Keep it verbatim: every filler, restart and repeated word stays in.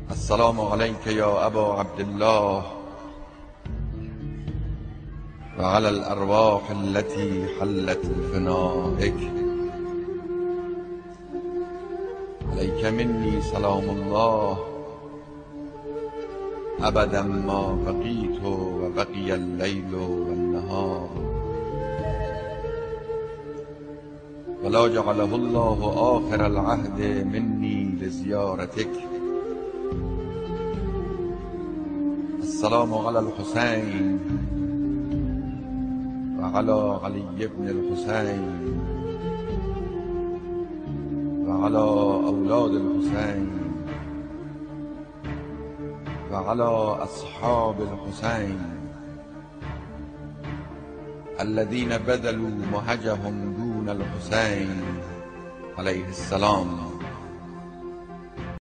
السلام عليك يا أبا عبد الله وعلى الأرواح التي حلت بفنائك. عليك مني سلام الله أبدا ما بقيت وبقي الليل والنهار، ولا جعله الله آخر العهد مني لزيارتك. السلام على الحسين وعلى علي بن الحسين وعلى أولاد الحسين وعلى أصحاب الحسين الذين بذلوا مهجهم دون الحسين عليه السلام.